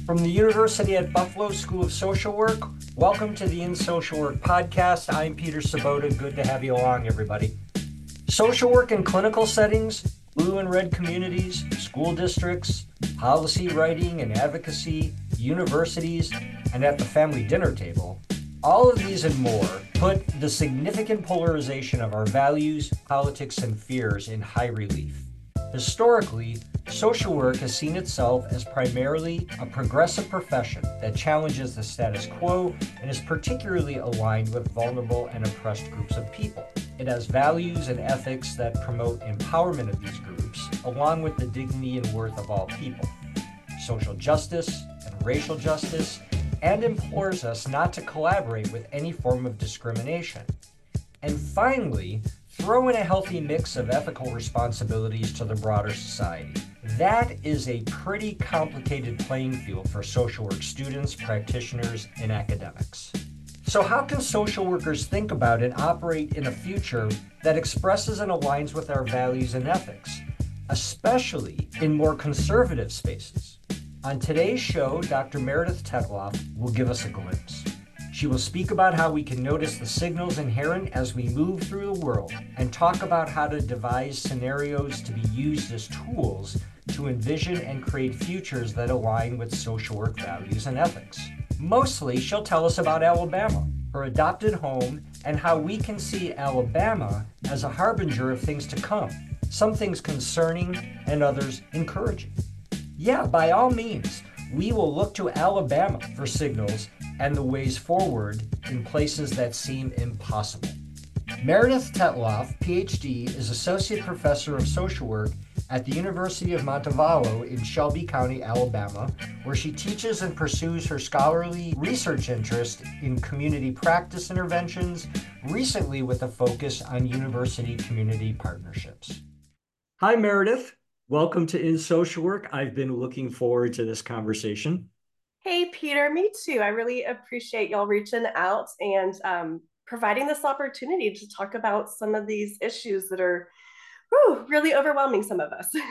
From the University at Buffalo School of Social Work, welcome to the In Social Work podcast. I'm Peter Sabota. Good to have you along, everybody. Social work in clinical settings, blue and red communities, school districts, policy writing and advocacy, universities, and at the family dinner table. All of these and more put the significant polarization of our values, politics, and fears in high relief. Historically, social work has seen itself as primarily a progressive profession that challenges the status quo and is particularly aligned with vulnerable and oppressed groups of people. It has values and ethics that promote empowerment of these groups, along with the dignity and worth of all people, social justice and racial justice, and implores us not to collaborate with any form of discrimination. And finally, throw in a healthy mix of ethical responsibilities to the broader society. That is a pretty complicated playing field for social work students, practitioners, and academics. So how can social workers think about and operate in a future that expresses and aligns with our values and ethics, especially in more conservative spaces? On today's show, Dr. Meredith Tetloff will give us a glimpse. She will speak about how we can notice the signals inherent as we move through the world and talk about how to devise scenarios to be used as tools to envision and create futures that align with social work values and ethics. Mostly, she'll tell us about Alabama, her adopted home, and how we can see Alabama as a harbinger of things to come, some things concerning and others encouraging. Yeah, by all means, we will look to Alabama for signals and the ways forward in places that seem impossible. Meredith Tetloff, PhD, is Associate Professor of Social Work at the University of Montevallo in Shelby County, Alabama, where she teaches and pursues her scholarly research interest in community practice interventions, recently with a focus on university community partnerships. Hi, Meredith. Welcome to In Social Work. I've been looking forward to this conversation. Hey, Peter, me too. I really appreciate y'all reaching out and providing this opportunity to talk about some of these issues that are really overwhelming some of us.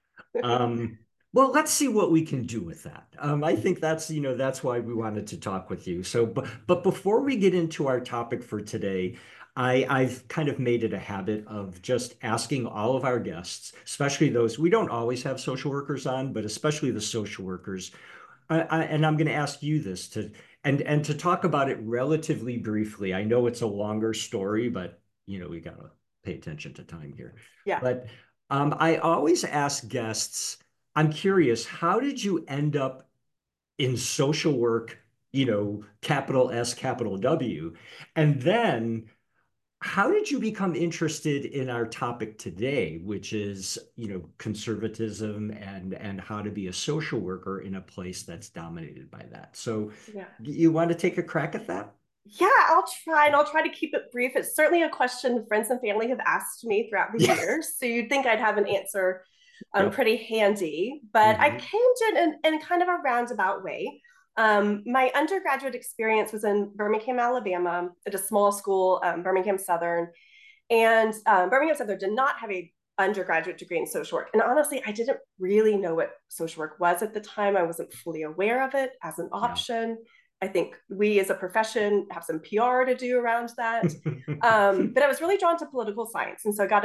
Well, let's see what we can do with that. I think that's why we wanted to talk with you. So, but before we get into our topic for today, I've kind of made it a habit of just asking all of our guests, especially those, we don't always have social workers on, but especially the social workers. And I'm going to ask you this and to talk about it relatively briefly. I know it's a longer story, but we got to pay attention to time here. Yeah. But I always ask guests, I'm curious, how did you end up in social work, capital S, capital W? And then how did you become interested in our topic today, which is, conservatism and how to be a social worker in a place that's dominated by that? So Yeah. you want to take a crack at that? Yeah, I'll try to keep it brief. It's certainly a question friends and family have asked me throughout the Yeah. years. So you'd think I'd have an answer Yep. pretty handy, but I Mhm. came to it in kind of a roundabout way. My undergraduate experience was in Birmingham, Alabama, at a small school, Birmingham Southern. And Birmingham Southern did not have a undergraduate degree in social work. And honestly, I didn't really know what social work was at the time. I wasn't fully aware of it as an Yeah. option. I think we as a profession have some PR to do around that. But I was really drawn to political science. And so I got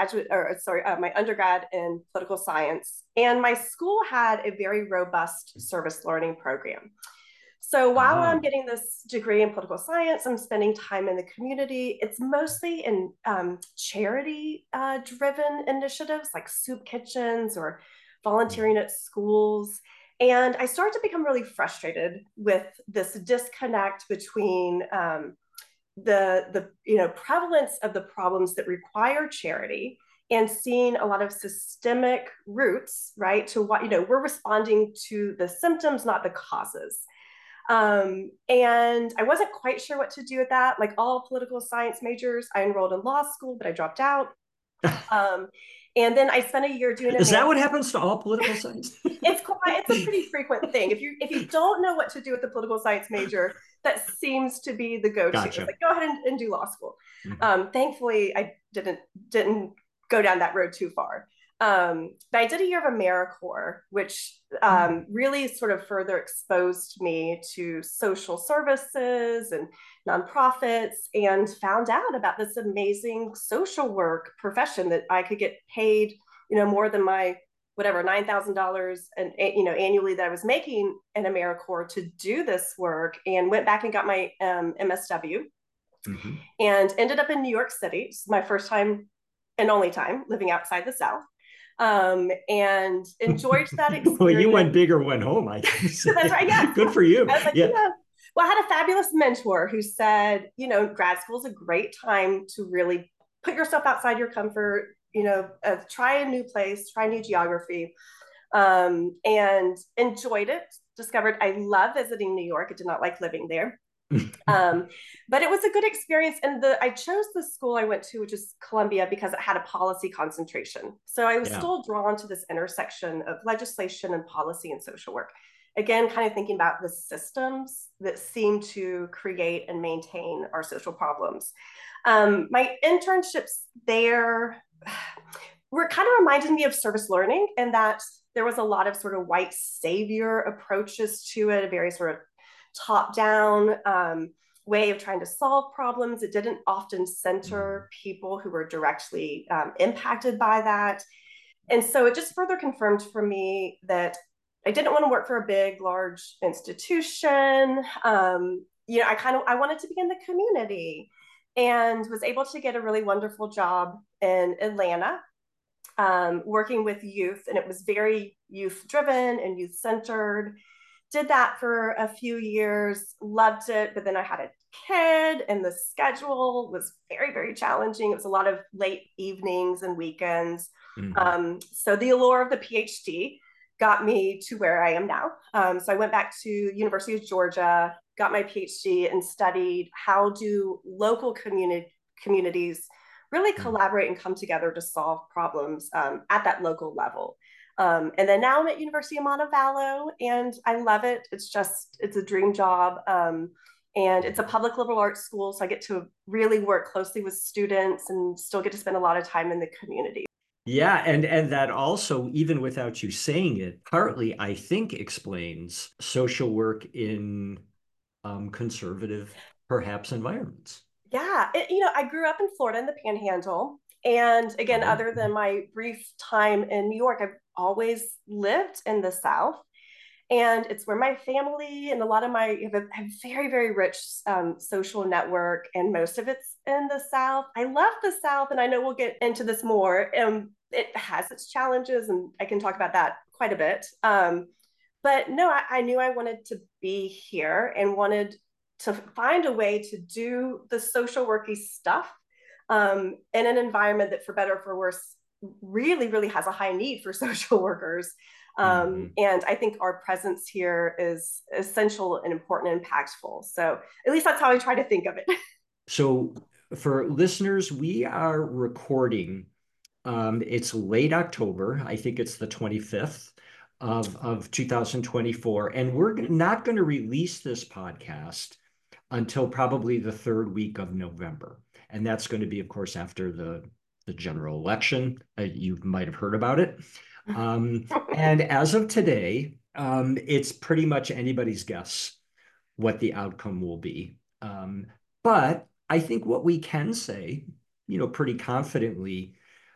my undergrad in political science. And my school had a very robust service learning program. So while I'm Ah, getting this degree in political science, I'm spending time in the community. It's mostly in charity driven initiatives like soup kitchens or volunteering at schools. And I started to become really frustrated with this disconnect between the prevalence of the problems that require charity and seeing a lot of systemic roots, right? To what, we're responding to the symptoms, not the causes. And I wasn't quite sure what to do with that. Like all political science majors, I enrolled in law school, but I dropped out. Um, and then I spent a year doing a is that master's. what happens to all political science? It's a pretty frequent thing. If you don't know what to do with a political science major, that seems to be the go-to. It's Gotcha. like go ahead and do law school. Mhm. Thankfully, I didn't go down that road too far. But I did a year of AmeriCorps, which really sort of further exposed me to social services and nonprofits, and found out about this amazing social work profession that I could get paid, more than my whatever $9,000 and annually that I was making in AmeriCorps to do this work, and went back and got my MSW, and ended up in New York City. It's my first time and only time living outside the South, and enjoyed that experience. Well, you went big or went home, I guess. That's right. Yeah. Good for you. I was like, well, I had a fabulous mentor who said, grad school is a great time to really put yourself outside your comfort, try a new place, try new geography, and enjoyed it. Discovered I love visiting New York. I did not like living there. But it was a good experience. And I chose the school I went to, which is Columbia, because it had a policy concentration. So I was still drawn to this intersection of legislation and policy and social work. Again, kind of thinking about the systems that seem to create and maintain our social problems. My internships there were kind of reminding me of service learning, and that there was a lot of sort of white savior approaches to it, a very sort of top-down way of trying to solve problems. It didn't often center people who were directly impacted by that. And so it just further confirmed for me that I didn't want to work for a big, large institution. I wanted to be in the community, and was able to get a really wonderful job in Atlanta, working with youth. And it was very youth driven and youth centered. Did that for a few years, loved it, but then I had a kid, and the schedule was very, very challenging. It was a lot of late evenings and weekends. So the allure of the PhD got me to where I am now. So I went back to University of Georgia, got my PhD, and studied how do local communities really collaborate and come together to solve problems at that local level. And then now I'm at University of Montevallo, and I love it. It's a dream job. And it's a public liberal arts school, so I get to really work closely with students and still get to spend a lot of time in the community. Yeah, and that also, even without you saying it, partly, I think, explains social work in conservative, perhaps, environments. Yeah, I grew up in Florida in the Panhandle. And again, other than my brief time in New York, I've always lived in the South. And it's where my family and a lot of my have a very, very rich social network, and most of it's in the South. I love the South, and I know we'll get into this more. It has its challenges, and I can talk about that quite a bit. But no, I knew I wanted to be here and wanted to find a way to do the social worky stuff in an environment that, for better or for worse, really, really has a high need for social workers. And I think our presence here is essential and important and impactful. So at least that's how I try to think of it. So for listeners, we are recording. It's late October. I think it's the 25th of 2024. And we're not going to release this podcast until probably the third week of November. And that's going to be, of course, after the general election. You might have heard about it. And as of today, it's pretty much anybody's guess what the outcome will be. But I think what we can say, pretty confidently,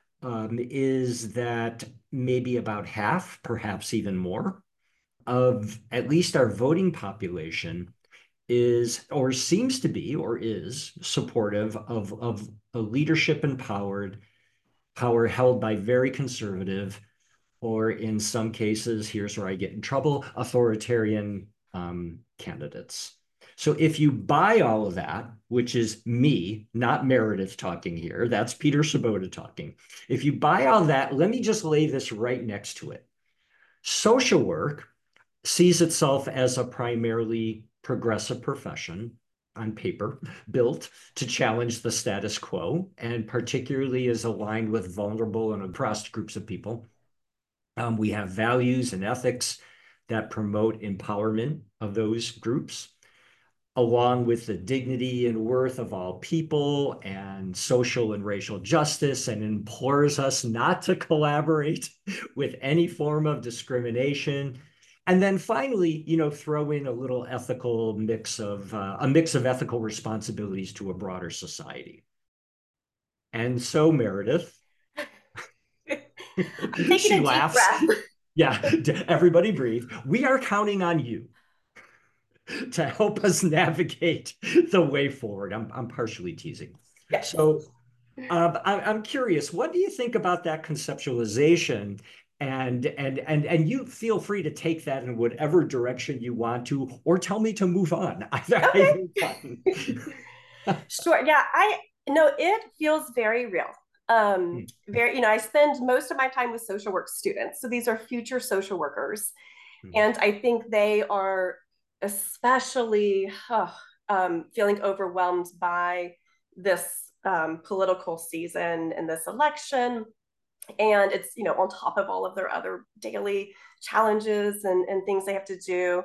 is that maybe about half, perhaps even more, of at least our voting population is, or seems to be, or is supportive of a leadership empowered power held by very conservative, or in some cases, here's where I get in trouble, authoritarian candidates. So if you buy all of that, which is me, not Meredith talking here, that's Peter Sabota talking. If you buy all that, let me just lay this right next to it. Social work sees itself as a primarily progressive profession, on paper, built to challenge the status quo, and particularly is aligned with vulnerable and oppressed groups of people. We have values and ethics that promote empowerment of those groups. along with the dignity and worth of all people and social and racial justice, and implores us not to collaborate with any form of discrimination. And then finally, throw in a little ethical mix of a mix of ethical responsibilities to a broader society. And so, Meredith, I'm taking she a deep laughs. breath. Yeah, everybody breathe. We are counting on you to help us navigate the way forward. I'm partially teasing. Yes. So I'm curious, what do you think about that conceptualization? And you feel free to take that in whatever direction you want to, or tell me to move on. Either fine. Sure. Yeah, I know it feels very real. Very, I spend most of my time with social work students. So these are future social workers. And I think they are especially feeling overwhelmed by this political season and this election. And it's, on top of all of their other daily challenges and things they have to do.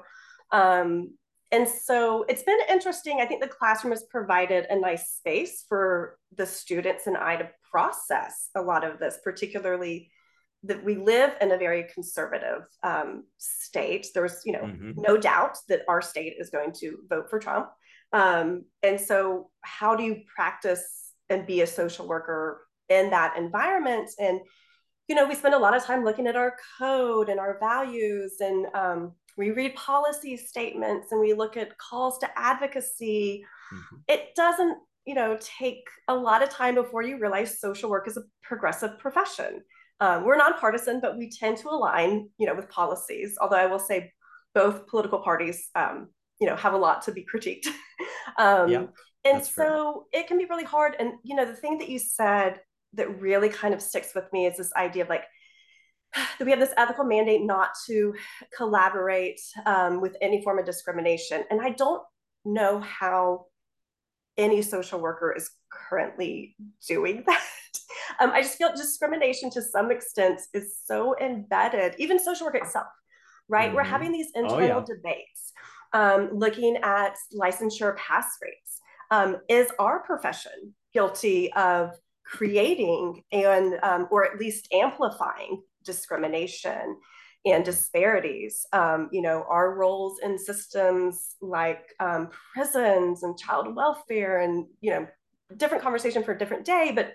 And so it's been interesting. I think the classroom has provided a nice space for the students and I to process a lot of this, particularly that we live in a very conservative state. There's, no doubt that our state is going to vote for Trump. And so how do you practice and be a social worker in that environment? And, we spend a lot of time looking at our code and our values, and we read policy statements and we look at calls to advocacy. It doesn't, take a lot of time before you realize social work is a progressive profession. We're nonpartisan, but we tend to align, with policies. Although I will say both political parties, have a lot to be critiqued. Yeah, and so it can be really hard. And, the thing that you said that really kind of sticks with me is this idea of that we have this ethical mandate not to collaborate with any form of discrimination. And I don't know how any social worker is currently doing that. I just feel discrimination to some extent is so embedded, even social work itself, right? We're having these internal debates, looking at licensure pass rates. Is our profession guilty of creating and or at least amplifying discrimination and disparities? Our roles in systems like prisons and child welfare, and different conversation for a different day, but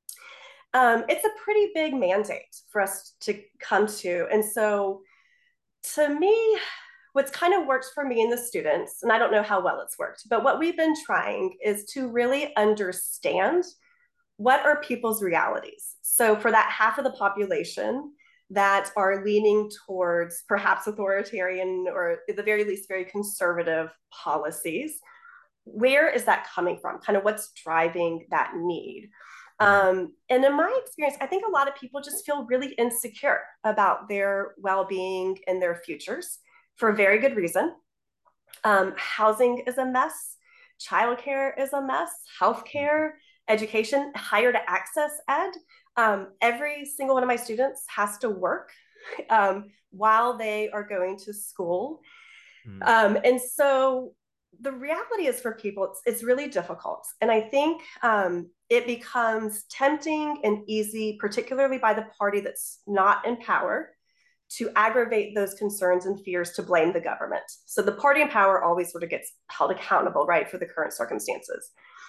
it's a pretty big mandate for us to come to. And so to me, what's kind of worked for me and the students, and I don't know how well it's worked, but what we've been trying is to really understand what are people's realities. So for that half of the population that are leaning towards perhaps authoritarian, or at the very least very conservative policies, where is that coming from? Kind of what's driving that need? And in my experience, I think a lot of people just feel really insecure about their well-being and their futures for a very good reason. Housing is a mess. Childcare is a mess. Healthcare, education, higher to access ed. Every single one of my students has to work while they are going to school. And so the reality is for people, it's really difficult. And I think it becomes tempting and easy, particularly by the party that's not in power, to aggravate those concerns and fears to blame the government. So the party in power always sort of gets held accountable, right, for the current circumstances.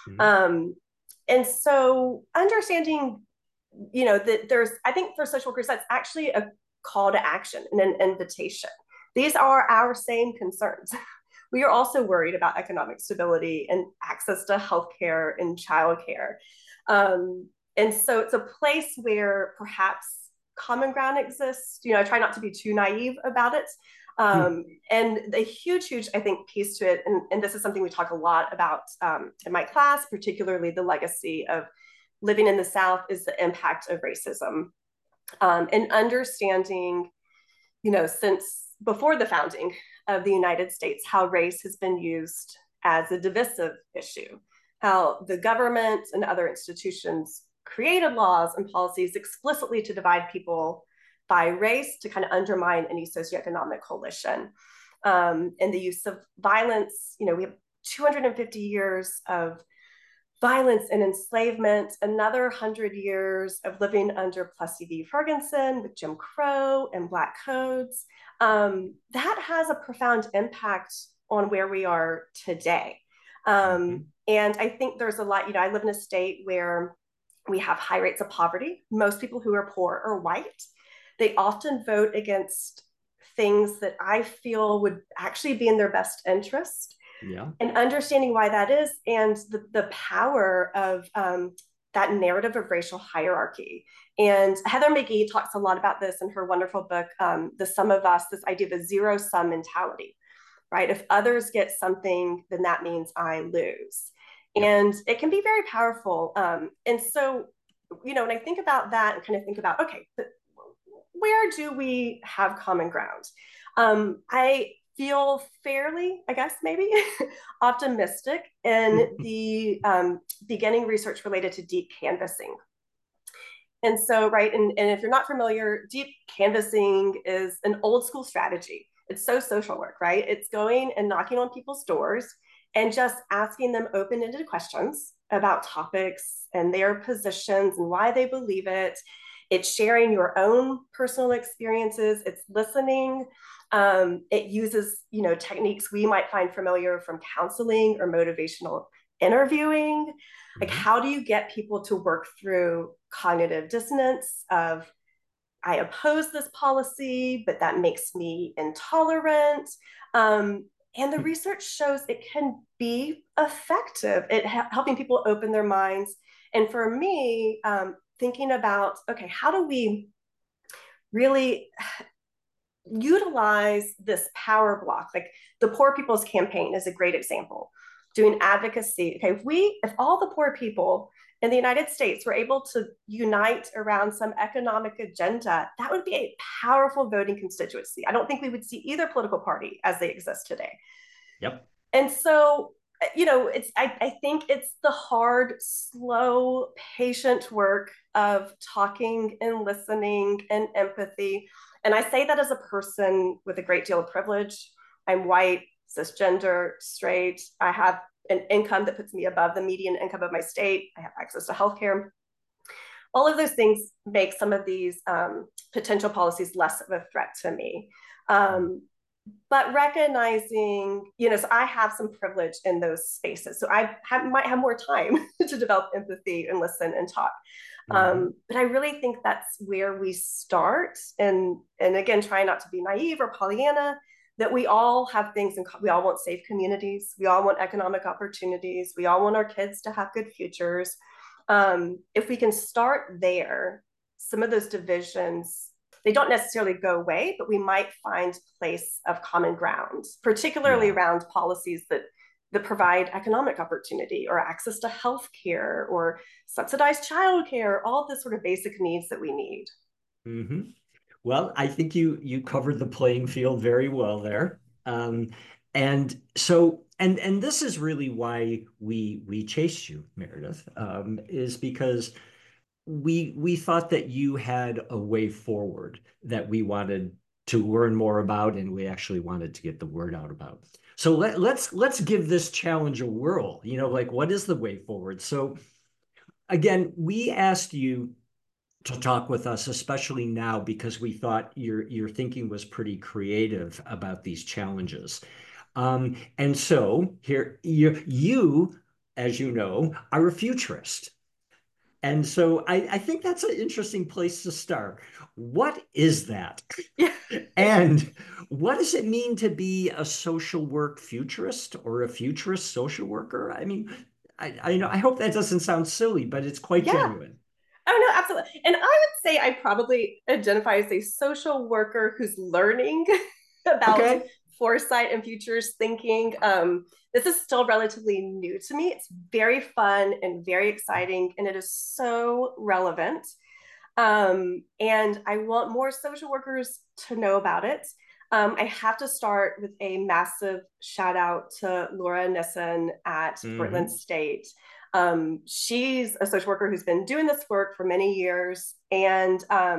And so understanding, that there's, I think for social workers, that's actually a call to action and an invitation. These are our same concerns. We are also worried about economic stability and access to healthcare and childcare. And so it's a place where perhaps common ground exists. I try not to be too naive about it. And the huge, I think, piece to it, and this is something we talk a lot about in my class, particularly the legacy of living in the South, is the impact of racism. And understanding, since before the founding of the United States, how race has been used as a divisive issue, how the government and other institutions created laws and policies explicitly to divide people by race to kind of undermine any socioeconomic coalition. And the use of violence, we have 250 years of violence and enslavement, another 100 years of living under Plessy v. Ferguson with Jim Crow and Black codes. That has a profound impact on where we are today. And I think there's a lot, I live in a state where we have high rates of poverty. Most people who are poor are white. They often vote against things that I feel would actually be in their best interest. Yeah. And understanding why that is, and the power of that narrative of racial hierarchy. And Heather McGhee talks a lot about this in her wonderful book, The Sum of Us, this idea of a zero-sum mentality, right? If others get something, then that means I lose. And it can be very powerful. And so, when I think about that and kind of think about, okay, where do we have common ground? I feel fairly, I guess, maybe optimistic in the beginning research related to deep canvassing. And so, right, and if you're not familiar, deep canvassing is an old school strategy. It's so social work, right? It's going and knocking on people's doors and just asking them open-ended questions about topics and their positions and why they believe it. It's sharing your own personal experiences. It's listening. It uses, techniques we might find familiar from counseling or motivational interviewing. Like, how do you get people to work through cognitive dissonance of, I oppose this policy, but that makes me intolerant. And the research shows it can be effective at helping people open their minds. And for me, thinking about, okay, how do we really utilize this power block? Like the Poor People's Campaign is a great example. Doing advocacy. Okay, if all the poor people in the United States were able to unite around some economic agenda, that would be a powerful voting constituency. I don't think we would see either political party as they exist today. Yep. And so, I think it's the hard, slow, patient work of talking and listening and empathy. And I say that as a person with a great deal of privilege. I'm white, cisgender, straight. I have an income that puts me above the median income of my state. I have access to healthcare. All of those things make some of these potential policies less of a threat to me. But recognizing, so I have some privilege in those spaces. So I might have more time to develop empathy and listen and talk. But I really think that's where we start. And again, trying not to be naive or Pollyanna, that we all have things, and we all want safe communities. We all want economic opportunities. We all want our kids to have good futures. If we can start there, some of those divisions, they don't necessarily go away, but we might find a place of common ground, particularly around policies that provide economic opportunity or access to healthcare or subsidized childcare, all the sort of basic needs that we need. Well, I think you covered the playing field very well there. And so, and this is really why we chased you, Meredith, is because we thought that you had a way forward that we wanted to learn more about, and we actually wanted to get the word out about. So let's give this challenge a whirl. Like, what is the way forward? So again, we asked you to talk with us, especially now, because we thought your thinking was pretty creative about these challenges. And so here you, as you know, are a futurist. And so I think that's an interesting place to start. What is that? And what does it mean to be a social work futurist or a futurist social worker? I mean, I hope that doesn't sound silly, but it's quite genuine. Oh, no, absolutely. And I would say I probably identify as a social worker who's learning about foresight and futures thinking. This is still relatively new to me. It's very fun and very exciting, and it is so relevant. And I want more social workers to know about it. I have to start with a massive shout out to Laura Nissen at Portland State. She's a social worker who's been doing this work for many years, and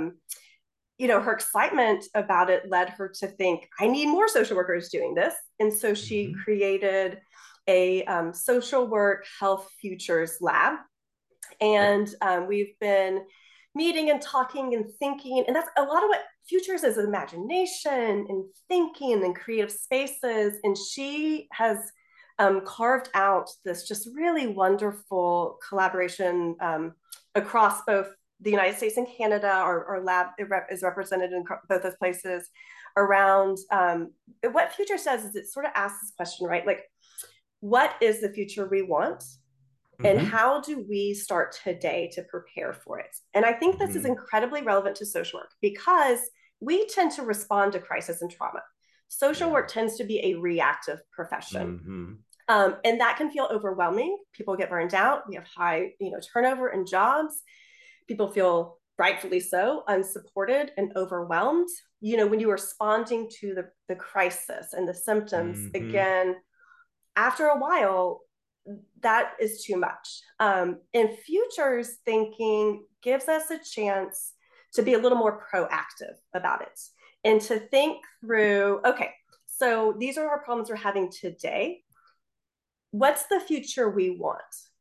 her excitement about it led her to think, I need more social workers doing this. And so she created a social work health futures lab. And we've been meeting and talking and thinking. And that's a lot of what futures is, imagination and thinking and creative spaces. And she has carved out this just really wonderful collaboration across both the United States and Canada. Our lab is represented in both those places around what future says is it sort of asks this question, right? Like, what is the future we want? And how do we start today to prepare for it? And I think this is incredibly relevant to social work because we tend to respond to crisis and trauma. Social work tends to be a reactive profession. And that can feel overwhelming. People get burned out. We have high, turnover in jobs. People feel rightfully so unsupported and overwhelmed. When you're responding to the crisis and the symptoms, again, after a while, that is too much. And futures thinking gives us a chance to be a little more proactive about it and to think through, okay, so these are our problems we're having today. What's the future we want?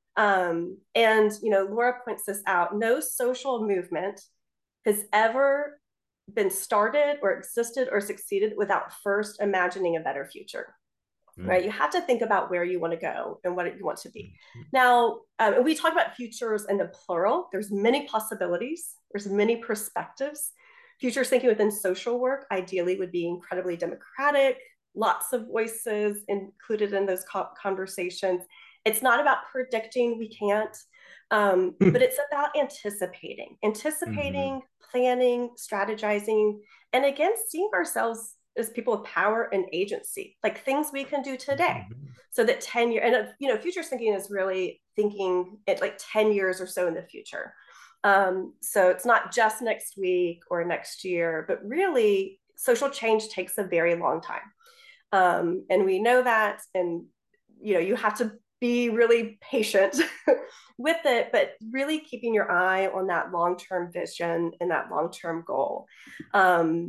And Laura points this out. No social movement has ever been started or existed or succeeded without first imagining a better future. Right? You have to think about where you want to go and what you want to be. Now, we talk about futures in the plural. There's many possibilities. There's many perspectives. Futures thinking within social work ideally would be incredibly democratic, lots of voices included in those conversations. It's not about predicting, we can't, but it's about anticipating, planning, strategizing, and again, seeing ourselves as people with power and agency, like things we can do today. So that 10 years, and futures thinking is really thinking it like 10 years or so in the future. So it's not just next week or next year, but really social change takes a very long time. And we know that, and you have to be really patient with it, but really keeping your eye on that long-term vision and that long-term goal. And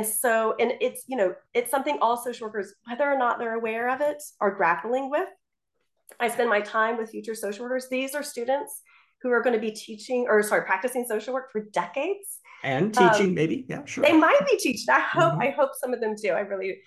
it's something all social workers, whether or not they're aware of it, are grappling with. I spend my time with future social workers. These are students who are going to be practicing social work for decades. And teaching, maybe, yeah, sure. They might be teaching. I hope some of them do. I really,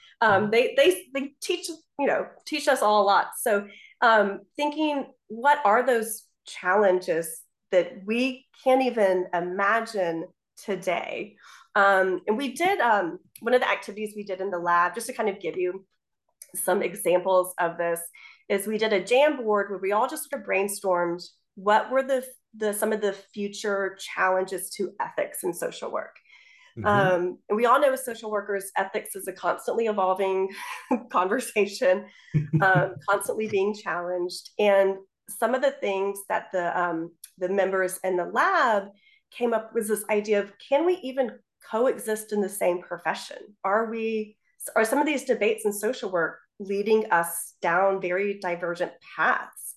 they teach us all a lot. So thinking, what are those challenges that we can't even imagine today? And we did one of the activities we did in the lab, just to kind of give you some examples of this, is we did a Jamboard where we all just sort of brainstormed what were some of the future challenges to ethics in social work. And we all know as social workers, ethics is a constantly evolving conversation, constantly being challenged. And some of the things that the members in the lab came up with this idea of, can we even coexist in the same profession? Are some of these debates in social work leading us down very divergent paths?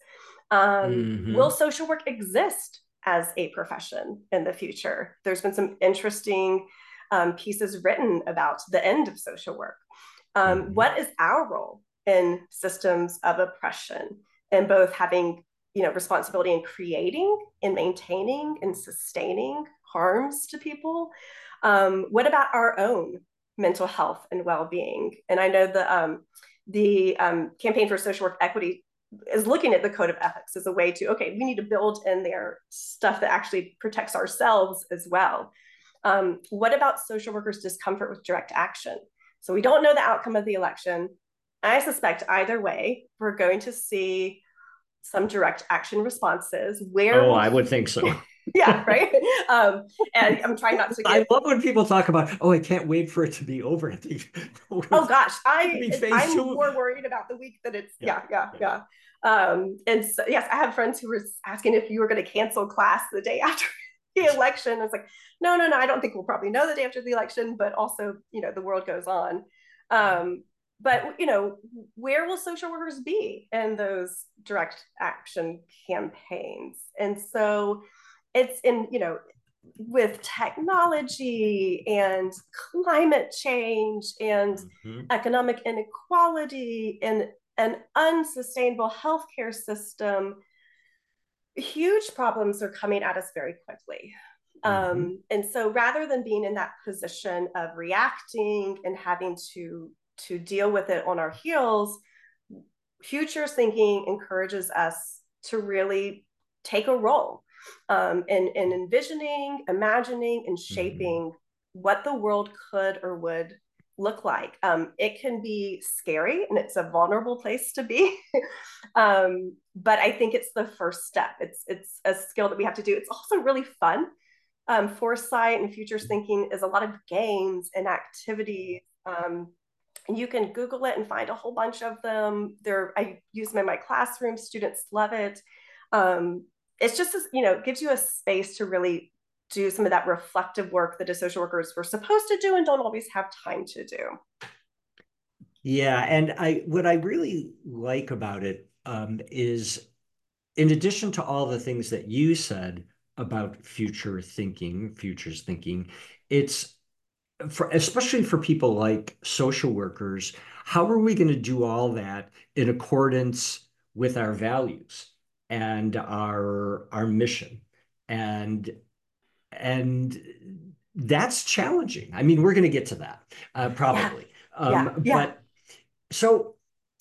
Will social work exist as a profession in the future? There's been some interesting pieces written about the end of social work. What is our role in systems of oppression, and both having responsibility in creating and maintaining and sustaining harms to people? What about our own mental health and well-being? And I know the Campaign for Social Work Equity is looking at the code of ethics as a way to, okay, we need to build in there stuff that actually protects ourselves as well. What about social workers' discomfort with direct action? So we don't know the outcome of the election. I suspect either way, we're going to see some direct action responses where— I would think so. Yeah, right. And I'm trying not to I love when people talk about, I can't wait for it to be over. Oh gosh, I'm more worried about the week that it's— yeah. And so, yes, I have friends who were asking if you were going to cancel class the day after the election. I was like, no, I don't think we'll probably know the day after the election, but also, the world goes on. But, where will social workers be in those direct action campaigns? And so it's in, with technology and climate change and economic inequality and an unsustainable healthcare system, huge problems are coming at us very quickly. And so rather than being in that position of reacting and having to deal with it on our heels, futures thinking encourages us to really take a role in envisioning, imagining, and shaping what the world could or would look like. It can be scary and it's a vulnerable place to be. But I think it's the first step. It's a skill that we have to do. It's also really fun. Foresight and futures thinking is a lot of games and activities. You can Google it and find a whole bunch of them. I use them in my classroom. Students love it. It's just, it gives you a space to really do some of that reflective work that as social workers we're supposed to do and don't always have time to do. Yeah, and what I really like about it is, in addition to all the things that you said about futures thinking, it's especially for people like social workers, how are we going to do all that in accordance with our values and our mission? And that's challenging. I mean, we're going to get to that probably. But so,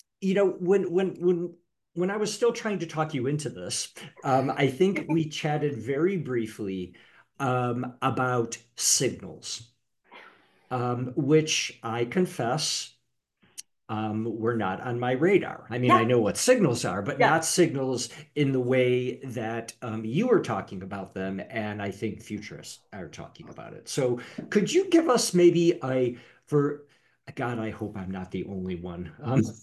when I was still trying to talk you into this, I think we chatted very briefly about signals, which I confess were not on my radar. I mean, I know what signals are, but not signals in the way that you were talking about them, and I think futurists are talking about it. So could you give us maybe God, I hope I'm not the only one.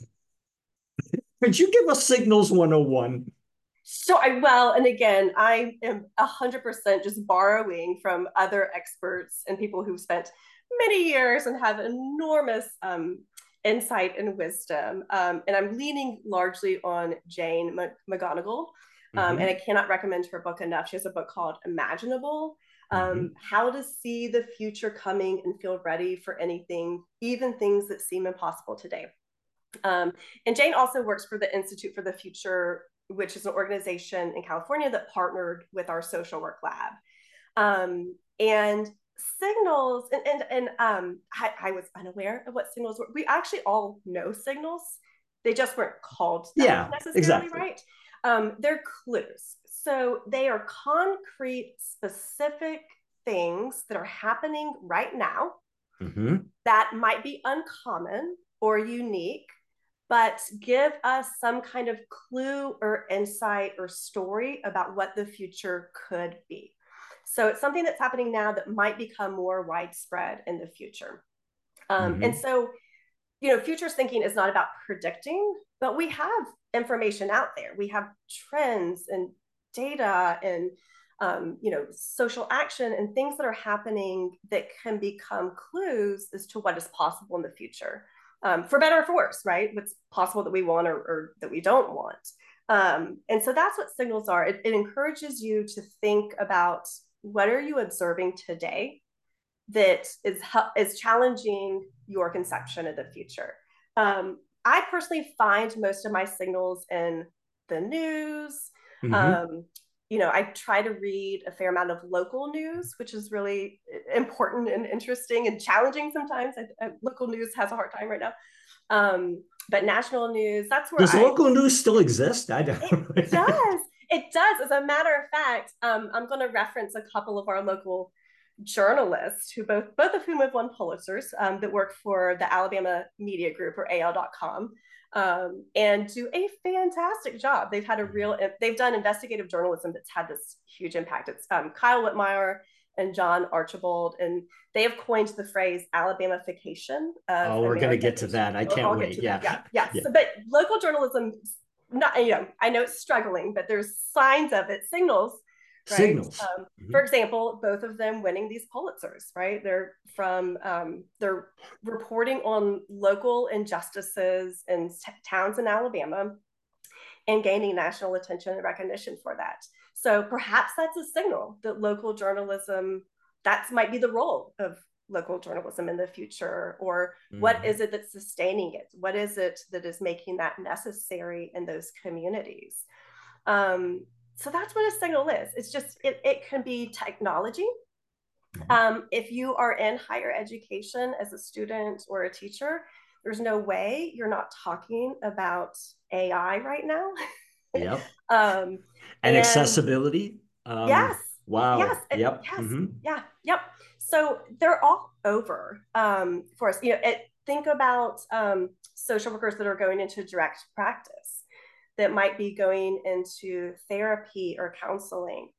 Could you give us Signals 101? So and again, I am 100% just borrowing from other experts and people who've spent many years and have enormous insight and wisdom. And I'm leaning largely on Jane McGonigal. And I cannot recommend her book enough. She has a book called Imaginable, How to See the Future Coming and Feel Ready for Anything, even things that seem impossible today. And Jane also works for the Institute for the Future, which is an organization in California that partnered with our social work lab. And signals, I was unaware of what signals were. We actually all know signals. They just weren't called that necessarily, exactly. Right? They're clues. So they are concrete, specific things that are happening right now that might be uncommon or unique, but give us some kind of clue or insight or story about what the future could be. So it's something that's happening now that might become more widespread in the future. And so, futures thinking is not about predicting, but we have information out there. We have trends and data and, social action and things that are happening that can become clues as to what is possible in the future. For better or for worse, right? What's possible that we want or that we don't want. And so that's what signals are. It encourages you to think about what are you observing today that is challenging your conception of the future. I personally find most of my signals in the news. I try to read a fair amount of local news, which is really important and interesting and challenging sometimes. Local news has a hard time right now. But national news, that's where Does local news still exist? I don't know. It does. It does. As a matter of fact, I'm going to reference a couple of our local journalists who both of whom have won Pulitzers that work for the Alabama Media Group, or AL.com. And do a fantastic job. They've done investigative journalism that's had this huge impact. It's Kyle Whitmire and John Archibald, and they have coined the phrase Alabamification. We're going to get to that. I can't wait. Yeah. So, but local journalism, I know it's struggling, but there's signs of it, signals. Right? Signals. For example, both of them winning these Pulitzers, right? They're reporting on local injustices in towns in Alabama and gaining national attention and recognition for that. So perhaps that's a signal that local journalism, that might be the role of local journalism in the future? Or what Mm-hmm. is it that's sustaining it? What is it that is making that necessary in those communities? So that's what a signal is. It's just, it can be technology. If you are in higher education as a student or a teacher, there's no way you're not talking about AI right now. Yep. um, And and accessibility. yes, yes, Wow. Yep. yes, Mm-hmm. yeah, yep. So they're all over for us. Think about social workers that are going into direct practice, that might be going into therapy or counseling.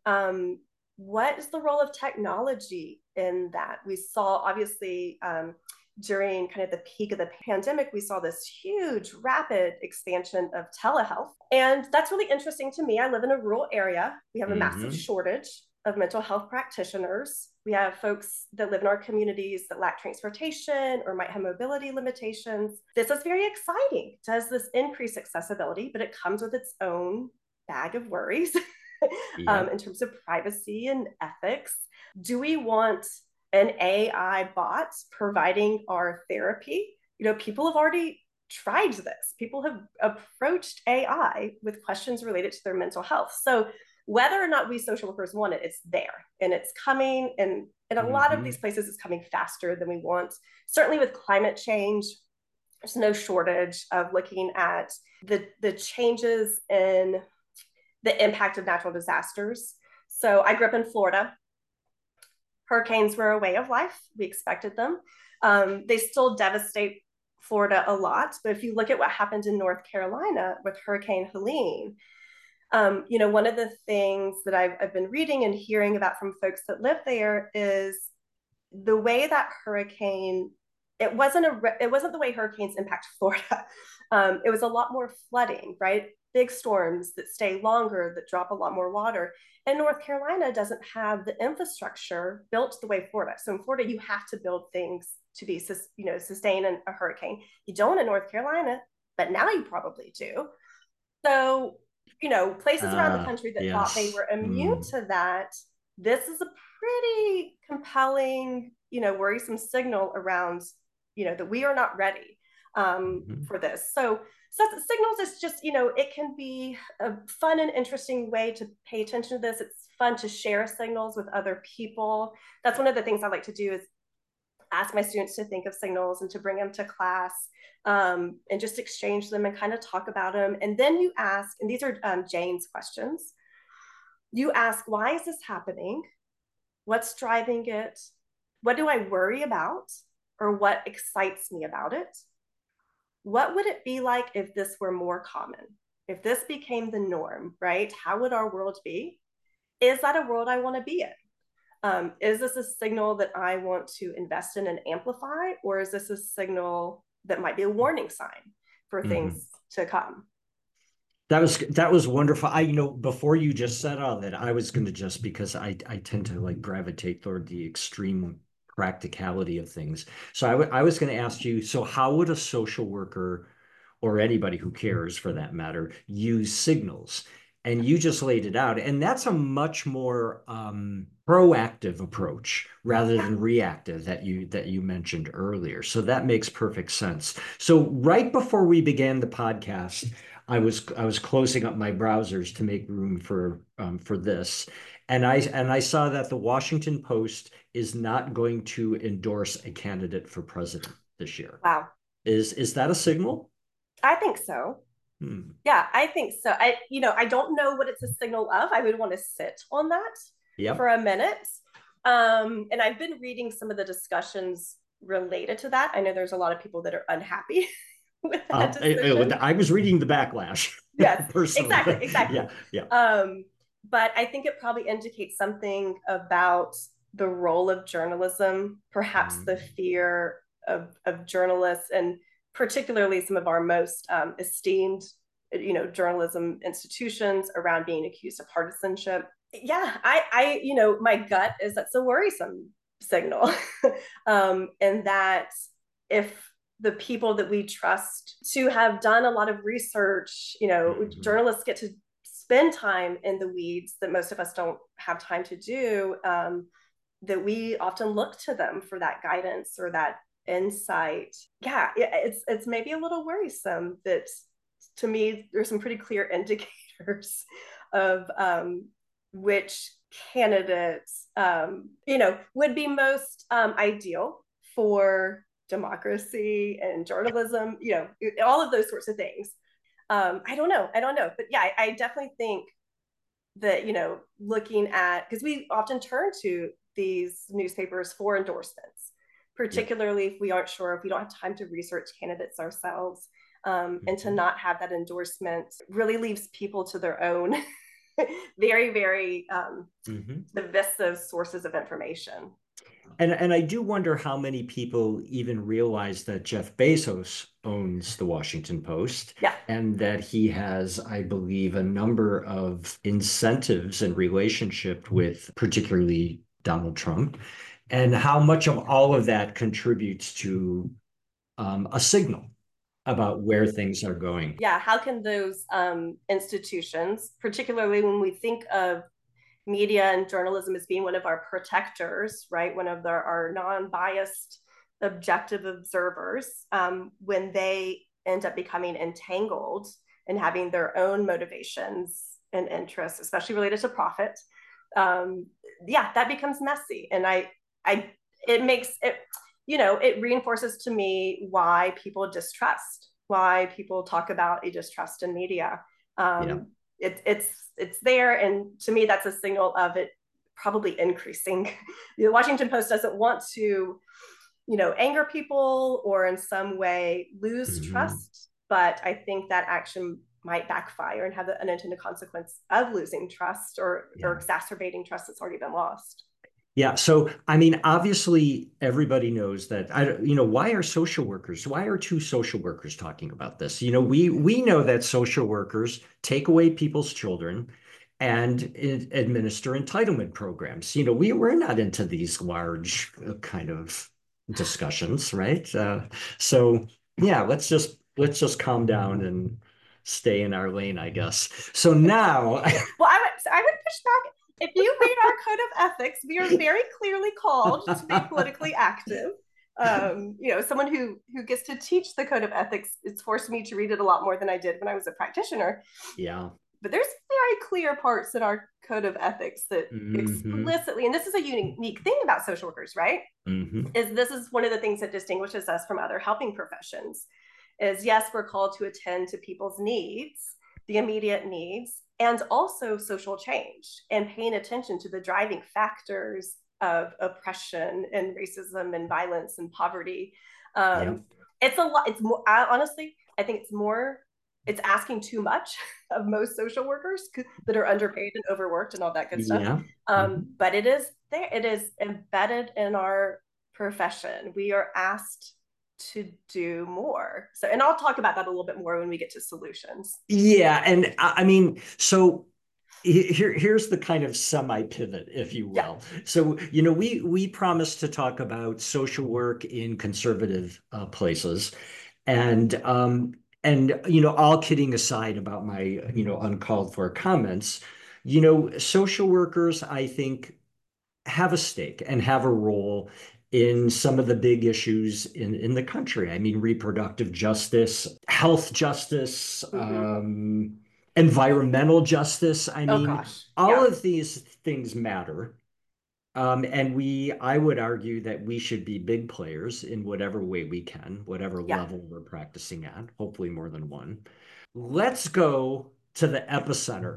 What is the role of technology in that? We saw, obviously, during kind of the peak of the pandemic, we saw this huge, rapid expansion of telehealth. And that's really interesting to me. I live in a rural area. We have a massive Mm-hmm. shortage of mental health practitioners. We have folks that live in our communities that lack transportation or might have mobility limitations. This is very exciting. It does this increase accessibility, but it comes with its own bag of worries Yep. in terms of privacy and ethics. Do we want an AI bot providing our therapy? People have already tried this. People have approached AI with questions related to their mental health. So whether or not we social workers want it, it's there and it's coming. And in a lot of Mm-hmm. these places, it's coming faster than we want. Certainly with climate change, there's no shortage of looking at the changes in the impact of natural disasters. So I grew up in Florida. Hurricanes were a way of life. We expected them. They still devastate Florida a lot. But if you look at what happened in North Carolina with Hurricane Helene, one of the things that I've been reading and hearing about from folks that live there is the way that hurricane, it wasn't the way hurricanes impact Florida. It was a lot more flooding, right? Big storms that stay longer, that drop a lot more water. And North Carolina doesn't have the infrastructure built the way Florida. So in Florida, you have to build things to be, sustain a hurricane. You don't in North Carolina, but now you probably do. So, places around the country that thought they Yes. were immune Mm. to that, this is a pretty compelling, worrisome signal around, that we are not ready Mm-hmm. for this. So signals is just, it can be a fun and interesting way to pay attention to this. It's fun to share signals with other people. That's one of the things I like to do is ask my students to think of signals and to bring them to class, and just exchange them and kind of talk about them. And then you ask, and these are Jane's questions. You ask, why is this happening? What's driving it? What do I worry about? Or what excites me about it? What would it be like if this were more common? If this became the norm, right? How would our world be? Is that a world I want to be in? Is this a signal that I want to invest in and amplify, or is this a signal that might be a warning sign for Mm-hmm. things to come? That was wonderful. Before you just said all that, I was going to just because I tend to like gravitate toward the extreme practicality of things. So I was going to ask you, so how would a social worker or anybody who cares for that matter use signals? And you just laid it out, and that's a much more proactive approach rather Yeah. than reactive that you mentioned earlier. So that makes perfect sense. So right before we began the podcast, I was closing up my browsers to make room for this, and I saw that the Washington Post is not going to endorse a candidate for president this year. Wow. Is that a signal? I think so. Hmm. Yeah, I think so. I don't know what it's a signal of. I would want to sit on that for Yep. a minute. And I've been reading some of the discussions related to that. I know there's a lot of people that are unhappy with that decision. I was reading the backlash Yes, personally, exactly, but exactly. yeah, yeah. But I think it probably indicates something about the role of journalism, perhaps the Mm. fear of journalists, and particularly some of our most esteemed, journalism institutions around being accused of partisanship. Yeah, my gut is that's a worrisome signal, and that if the people that we trust to have done a lot of research, Mhm. journalists get to spend time in the weeds that most of us don't have time to do. that we often look to them for that guidance or that insight. Yeah, it's maybe a little worrisome that, to me, there's some pretty clear indicators of which candidates would be most ideal for democracy and journalism, all of those sorts of things. I don't know, but yeah, I definitely think that, looking at, because we often turn to these newspapers for endorsements, particularly if we aren't sure, if we don't have time to research candidates ourselves, and to not have that endorsement really leaves people to their own very, very divisive sources of information. And I do wonder how many people even realize that Jeff Bezos owns the Washington Post, Yeah. and that he has, I believe, a number of incentives in relationship with particularly Donald Trump, and how much of all of that contributes to a signal about where things are going. Yeah, how can those institutions, particularly when we think of media and journalism as being one of our protectors, right? One of our non-biased, objective observers, when they end up becoming entangled and having their own motivations and interests, especially related to profit, that becomes messy. And it makes it, it reinforces to me why people distrust, why people talk about a distrust in media. It's there, and to me that's a signal of it probably increasing. The Washington Post doesn't want to anger people or in some way lose trust, but I think that action might backfire and have the unintended consequence of losing trust or exacerbating trust that's already been lost. Yeah. So, I mean, obviously, everybody knows that. Why are social workers? Why are two social workers talking about this? We know that social workers take away people's children and administer entitlement programs. We're not into these large kind of discussions, right? So, yeah, let's just calm down and stay in our lane, I guess. So now, well, I would push back. If you read our code of ethics, we are very clearly called to be politically active. Someone who gets to teach the code of ethics, it's forced me to read it a lot more than I did when I was a practitioner. Yeah. But there's very clear parts in our code of ethics that explicitly, and this is a unique thing about social workers, right? Is this is one of the things that distinguishes us from other helping professions. Is yes, we're called to attend to people's needs, the immediate needs, and also social change, and paying attention to the driving factors of oppression and racism and violence and poverty. It's a lot. It's more, honestly, I think it's asking too much of most social workers that are underpaid and overworked and all that good stuff. But it is there. It is embedded in our profession. We are asked to do more. So, and I'll talk about that a little bit more when we get to solutions. Yeah. And I mean, so here's the kind of semi-pivot, if you will. So, we promised to talk about social work in conservative places. And all kidding aside about my, uncalled for comments, social workers, I think, have a stake and have a role in some of the big issues in the country. I mean, reproductive justice, health justice, environmental justice. I mean, all of these things matter. And I would argue that we should be big players in whatever way we can, whatever level we're practicing at, hopefully more than one. Let's go to the epicenter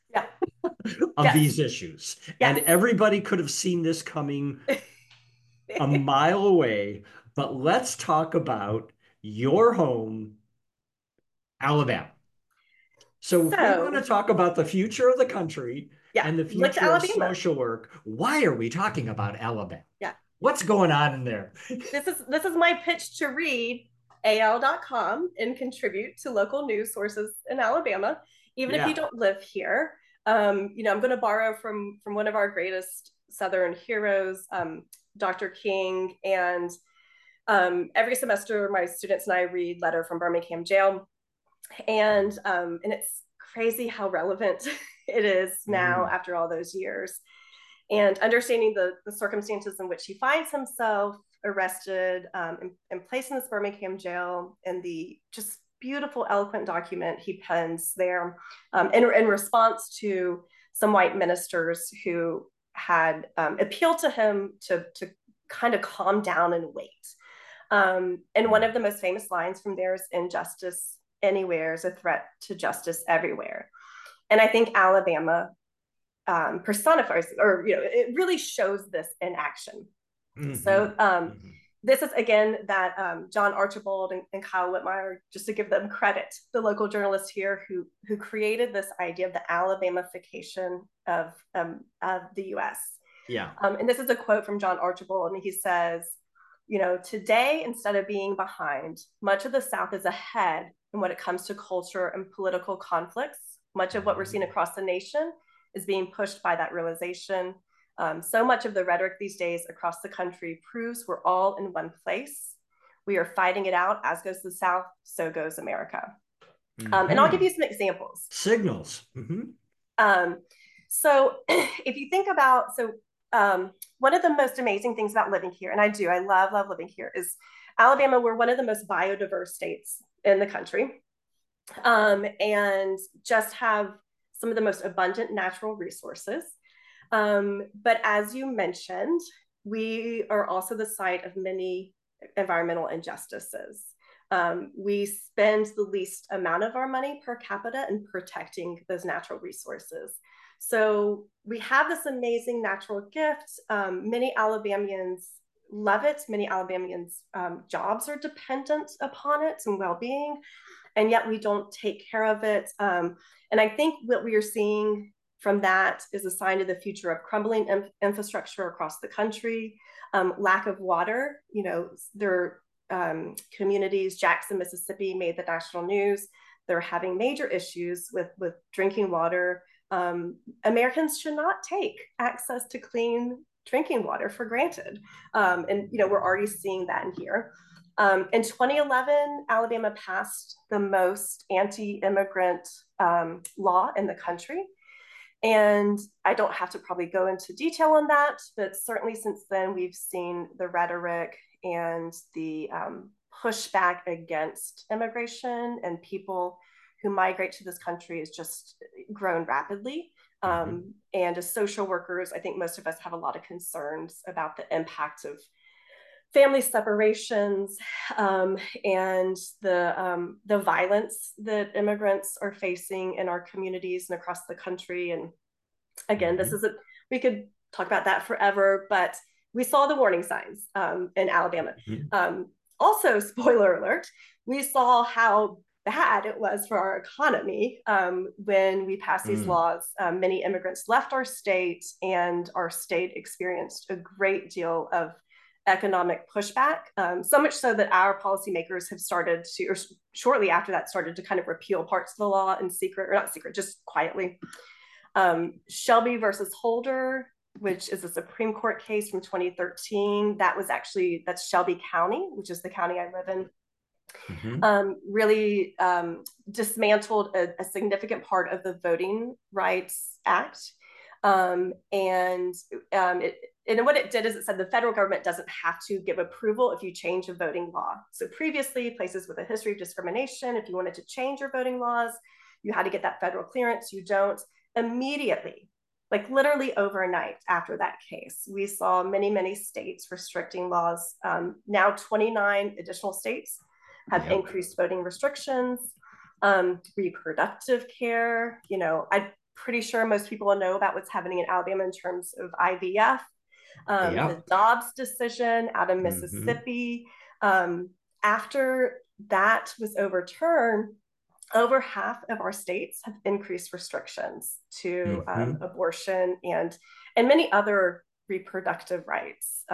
of these issues. And everybody could have seen this coming a mile away, but let's talk about your home, Alabama. So if we want to talk about the future of the country and the future of social work, why are we talking about Alabama? What's going on in there? This is my pitch to read al.com and contribute to local news sources in Alabama, even if you don't live here. I'm going to borrow from one of our greatest Southern heroes, Dr. King, and every semester my students and I read Letter from Birmingham Jail, and it's crazy how relevant it is now after all those years. and understanding the circumstances in which he finds himself arrested and placed in this Birmingham jail, and the just beautiful, eloquent document he pens there in response to some white ministers who had appealed to him to kind of calm down and wait. And one of the most famous lines from there is, "Injustice anywhere is a threat to justice everywhere." And I think Alabama personifies, or it really shows this in action. Mm-hmm. So this is, again, that John Archibald and Kyle Whitmire, just to give them credit, the local journalists here who created this idea of the Alabamification of the U.S. Yeah. And this is a quote from John Archibald, and he says, "Today, instead of being behind, much of the South is ahead in when it comes to culture and political conflicts. Much of what we're seeing across the nation is being pushed by that realization. So much of the rhetoric these days across the country proves we're all in one place. We are fighting it out. As goes the South, so goes America." Mm-hmm. And I'll give you some examples. Signals. Mm-hmm. So if you think about, one of the most amazing things about living here, and I love living here, is Alabama. We're one of the most biodiverse states in the country, and just have some of the most abundant natural resources. But as you mentioned, we are also the site of many environmental injustices. We spend the least amount of our money per capita in protecting those natural resources. So we have this amazing natural gift. Many Alabamians love it. Many Alabamians' jobs are dependent upon it and well-being, and yet we don't take care of it. And I think what we are seeing from that is a sign of the future of crumbling infrastructure across the country, lack of water. There are communities, Jackson, Mississippi made the national news. They're having major issues with drinking water. Americans should not take access to clean drinking water for granted. And we're already seeing that in here. In 2011, Alabama passed the most anti-immigrant law in the country. And I don't have to probably go into detail on that, but certainly since then, we've seen the rhetoric and the pushback against immigration and people who migrate to this country has just grown rapidly. And as social workers, I think most of us have a lot of concerns about the impact of family separations and the violence that immigrants are facing in our communities and across the country. And again, we could talk about that forever, but we saw the warning signs in Alabama. Also, spoiler alert, we saw how bad it was for our economy when we passed these laws. Many immigrants left our state, and our state experienced a great deal of economic pushback, so much so that our policymakers have started to, or shortly after that, started to kind of repeal parts of the law in secret, or not secret, just quietly. Shelby versus Holder, which is a Supreme Court case from 2013, that's Shelby County, which is the county I live in. Really dismantled a significant part of the Voting Rights Act. And what it did is it said the federal government doesn't have to give approval if you change a voting law. So previously, places with a history of discrimination, if you wanted to change your voting laws, you had to get that federal clearance. You don't. Immediately, like literally overnight after that case, we saw many states restricting laws. Now 29 additional states have increased voting restrictions. Reproductive care, I'm pretty sure most people know about what's happening in Alabama in terms of IVF. The Dobbs decision out of Mississippi. After that was overturned, over half of our states have increased restrictions to abortion and many other reproductive rights.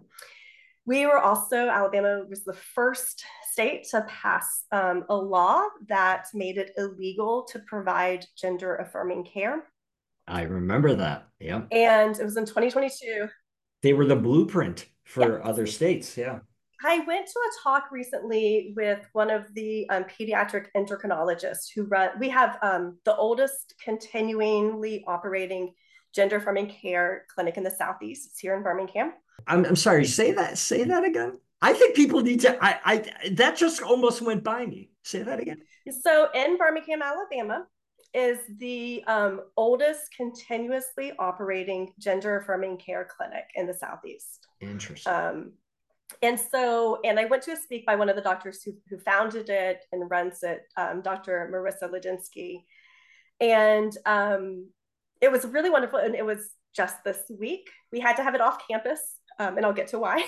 Alabama was the first state to pass a law that made it illegal to provide gender affirming care. I remember that. Yeah. And it was in 2022. They were the blueprint for other states. Yeah. I went to a talk recently with one of the pediatric endocrinologists who we have the oldest continually operating gender affirming care clinic in the Southeast. It's here in Birmingham. I'm sorry, say that again. I think people need to, that just almost went by me. Say that again. So in Birmingham, Alabama, is the oldest continuously operating gender affirming care clinic in the Southeast. Interesting. And I went to a speak by one of the doctors who founded it and runs it, Dr. Marissa Ladinsky. And it was really wonderful. And it was just this week. We had to have it off campus, and I'll get to why.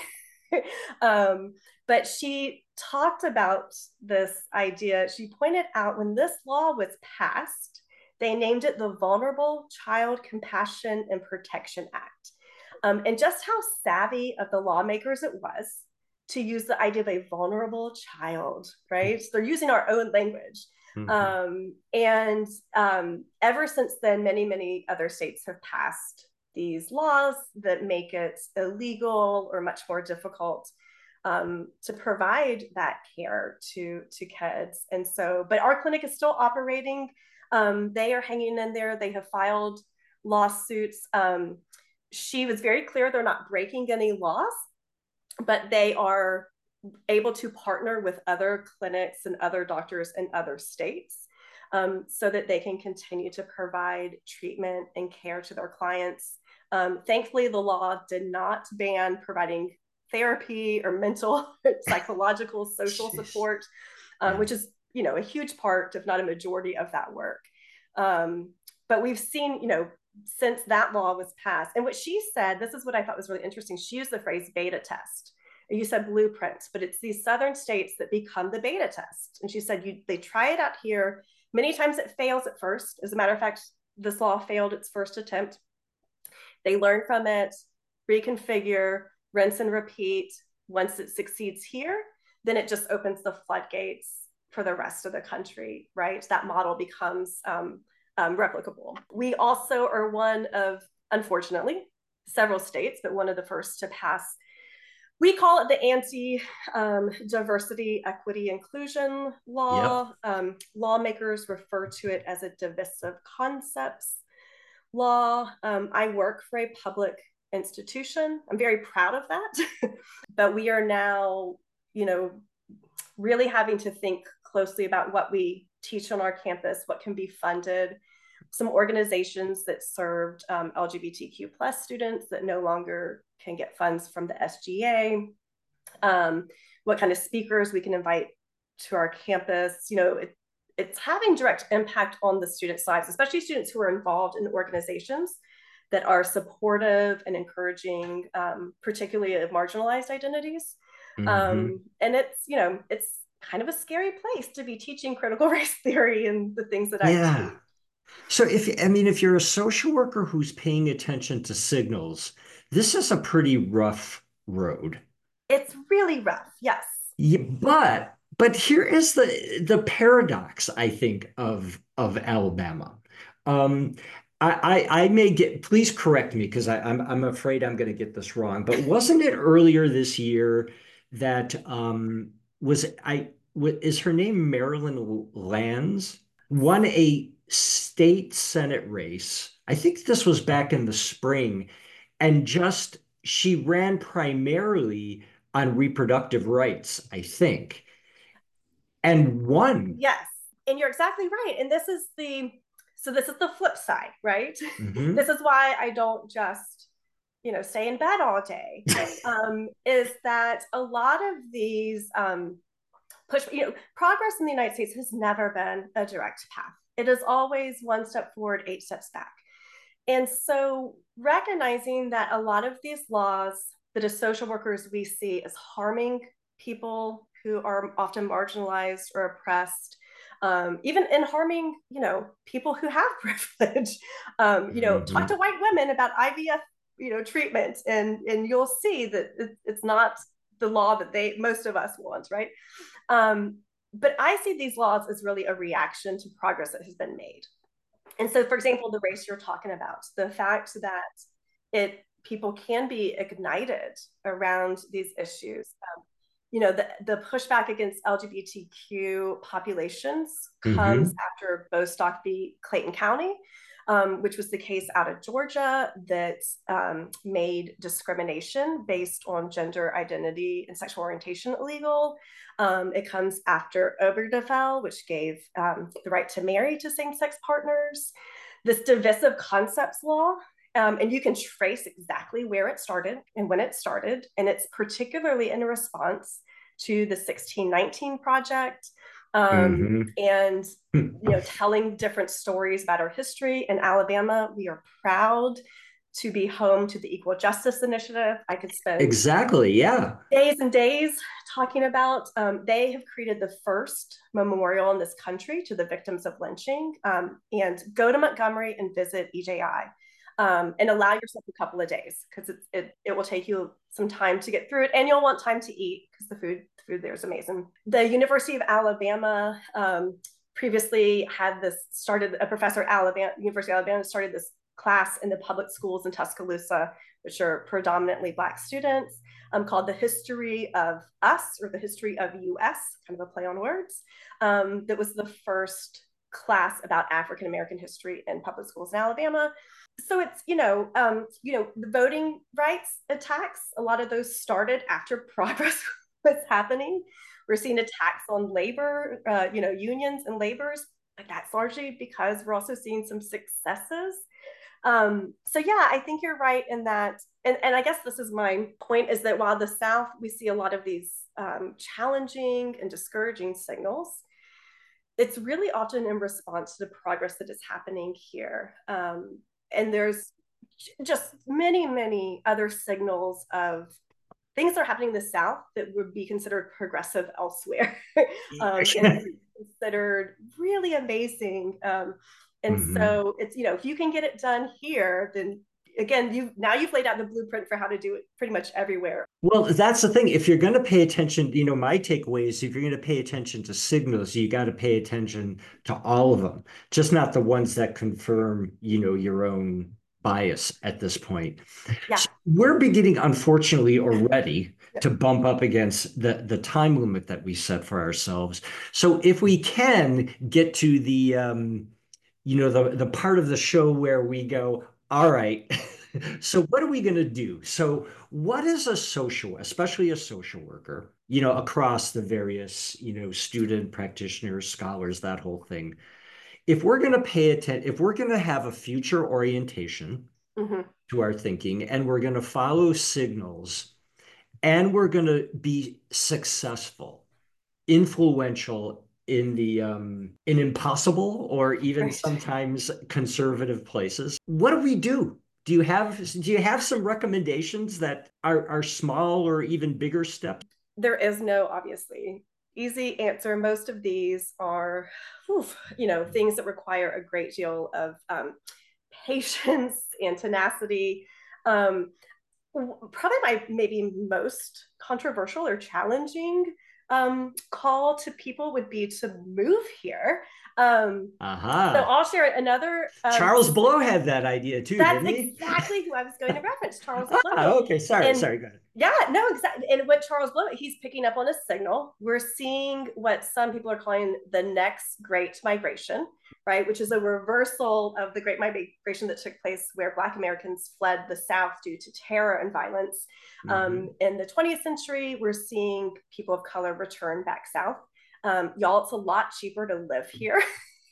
But she talked about this idea. She pointed out when this law was passed, they named it the Vulnerable Child Compassion and Protection Act. And just how savvy of the lawmakers it was to use the idea of a vulnerable child, right? So they're using our own language. And ever since then, many, many other states have passed these laws that make it illegal or much more difficult to provide that care to kids. And so, but our clinic is still operating. They are hanging in there. They have filed lawsuits. She was very clear they're not breaking any laws, but they are able to partner with other clinics and other doctors in other states so that they can continue to provide treatment and care to their clients. Thankfully, the law did not ban providing therapy or mental, psychological, social support, which is, a huge part, if not a majority of that work. But we've seen, since that law was passed, and what she said, this is what I thought was really interesting. She used the phrase beta test. You said blueprint, but it's these southern states that become the beta test. And she said they try it out here. Many times it fails at first. As a matter of fact, this law failed its first attempt. They learn from it, reconfigure, rinse and repeat. Once it succeeds here, then it just opens the floodgates for the rest of the country, right? That model becomes replicable. We also are one of, unfortunately, several states, but one of the first to pass. We call it the Anti-Diversity, Equity, Inclusion Law. Yep. Lawmakers refer to it as a divisive concepts law. I work for a public institution. I'm very proud of that. But we are now, really having to think closely about what we teach on our campus, what can be funded. Some organizations that served LGBTQ plus students that no longer can get funds from the SGA, what kind of speakers we can invite to our campus. It's having direct impact on the student lives, especially students who are involved in organizations that are supportive and encouraging, particularly of marginalized identities. And it's kind of a scary place to be teaching critical race theory and the things that I teach. So if you're a social worker who's paying attention to signals, this is a pretty rough road. It's really rough, yes. Yeah, but here is the paradox, I think, of Alabama. I may get, please correct me because I'm afraid I'm going to get this wrong, but wasn't it earlier this year that is her name Marilyn Lands, won a state Senate race? I think this was back in the spring, and she ran primarily on reproductive rights, I think, and won. Yes, and you're exactly right. And this is the flip side, right? Mm-hmm. This is why I don't just, stay in bed all day. Is that a lot of these progress in the United States has never been a direct path. It is always one step forward, 8 steps back. And so recognizing that a lot of these laws that as social workers we see as harming people who are often marginalized or oppressed, even in harming, people who have privilege, talk to white women about IVF, treatment, and you'll see that it's not the law that most of us want, right? But I see these laws as really a reaction to progress that has been made. And so, for example, the race you're talking about, the fact that people can be ignited around these issues. the pushback against LGBTQ populations comes Mm-hmm. after Bostock v. Clayton County, which was the case out of Georgia that made discrimination based on gender identity and sexual orientation illegal. It comes after Obergefell, which gave the right to marry to same-sex partners. This divisive concepts law, and you can trace exactly where it started and when it started, and it's particularly in response to the 1619 Project, Mm-hmm. and telling different stories about our history. In Alabama, we are proud to be home to the Equal Justice Initiative. I could spend Exactly. Yeah. days and days talking about. They have created the first memorial in this country to the victims of lynching. And go to Montgomery and visit EJI. And allow yourself a couple of days, because it will take you some time to get through it, and you'll want time to eat because the food there is amazing. The University of Alabama previously had a professor at University of Alabama started this class in the public schools in Tuscaloosa, which are predominantly Black students, called The History of Us, or The History of US, kind of a play on words. That was the first class about African American history in public schools in Alabama. So it's the voting rights attacks. A lot of those started after progress was happening. We're seeing attacks on labor, unions and labors, but that's largely because we're also seeing some successes. So yeah, I think you're right in that, and I guess this is my point, is that while the South, we see a lot of these challenging and discouraging signals, it's really often in response to the progress that is happening here. And there's just many, many other signals of things that are happening in the South that would be considered progressive elsewhere, and considered really amazing. And so it's, if you can get it done here, then again, you've laid out the blueprint for how to do it pretty much everywhere. Well, that's the thing. If you're going to pay attention, my takeaway is if you're going to pay attention to signals, you got to pay attention to all of them, just not the ones that confirm, your own bias at this point. Yeah. So we're beginning, unfortunately, already to bump up against the time limit that we set for ourselves. So if we can get to the part of the show where we go, all right, so what are we going to do? So what is especially a social worker, across the various, student practitioners, scholars, that whole thing. If we're going to pay attention, if we're going to have a future orientation to our thinking, and we're going to follow signals, and we're going to be successful, influential in impossible or even sometimes conservative places, what do we do? Do you have some recommendations that are small or even bigger steps? There is no obviously easy answer. Most of these are, things that require a great deal of patience and tenacity. Probably my maybe most controversial or challenging call to people would be to move here. So I'll share another. Charles Blow had that idea too, That's didn't he? exactly who I was going to reference, Charles Blow. Okay, sorry, go ahead. Yeah, no, exactly. And what Charles Blow, he's picking up on a signal. We're seeing what some people are calling the next Great Migration, right? Which is a reversal of the Great Migration that took place where Black Americans fled the South due to terror and violence. In the 20th century, we're seeing people of color return back South. Y'all, it's a lot cheaper to live here.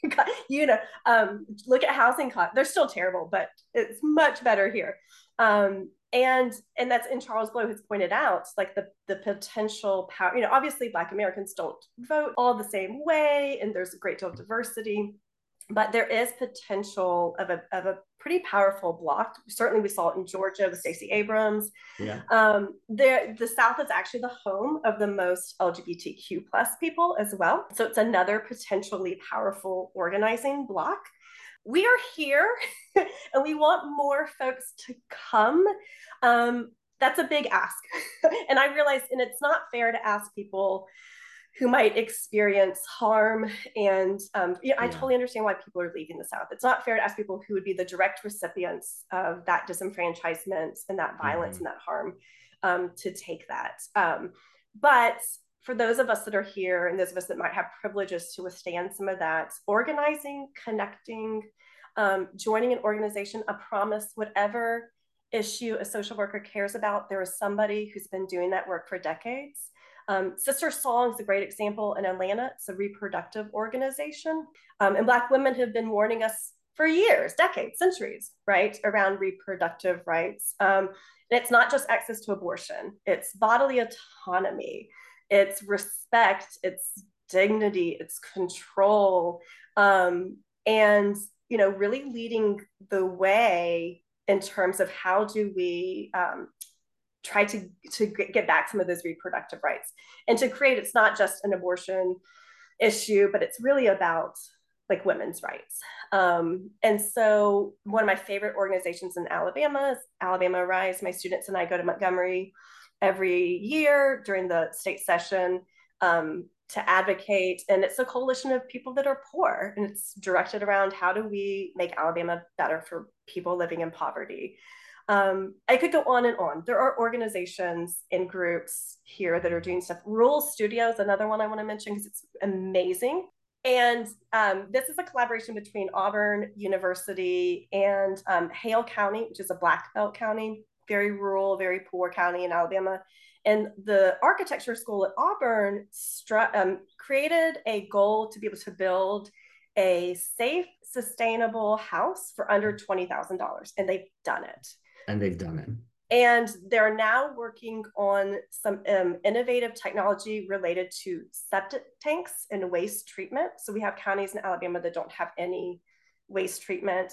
Look at housing costs. They're still terrible, but it's much better here. And that's, and Charles Blow has pointed out, like the potential power, obviously Black Americans don't vote all the same way, and there's a great deal of diversity, but there is potential of a pretty powerful bloc. Certainly we saw it in Georgia with Stacey Abrams. Yeah. The South is actually the home of the most LGBTQ plus people as well. So it's another potentially powerful organizing bloc. We are here and we want more folks to come. That's a big ask. And I realize, and it's not fair to ask people who might experience harm. And I totally understand why people are leaving the South. It's not fair to ask people who would be the direct recipients of that disenfranchisement and that violence and that harm to take that. But for those of us that are here and those of us that might have privileges to withstand some of that, organizing, connecting, joining an organization, a promise, whatever issue a social worker cares about, there is somebody who's been doing that work for decades. Sister Song is a great example in Atlanta. It's a reproductive organization. And Black women have been warning us for years, decades, centuries, right, around reproductive rights. And it's not just access to abortion, it's bodily autonomy, it's respect, it's dignity, it's control, and really leading the way in terms of how do we try to get back some of those reproductive rights and to create, it's not just an abortion issue, but it's really about like women's rights. And so one of my favorite organizations in Alabama is Alabama Rise. My students and I go to Montgomery every year during the state session to advocate. And it's a coalition of people that are poor. And it's directed around how do we make Alabama better for people living in poverty. I could go on and on. There are organizations and groups here that are doing stuff. Rural Studios, another one I want to mention because it's amazing. And this is a collaboration between Auburn University and Hale County, which is a Black Belt county, very rural, very poor county in Alabama. And the architecture school at Auburn created a goal to be able to build a safe, sustainable house for under $20,000. And they've done it. And they've done it. And they're now working on some innovative technology related to septic tanks and waste treatment. So we have counties in Alabama that don't have any waste treatment.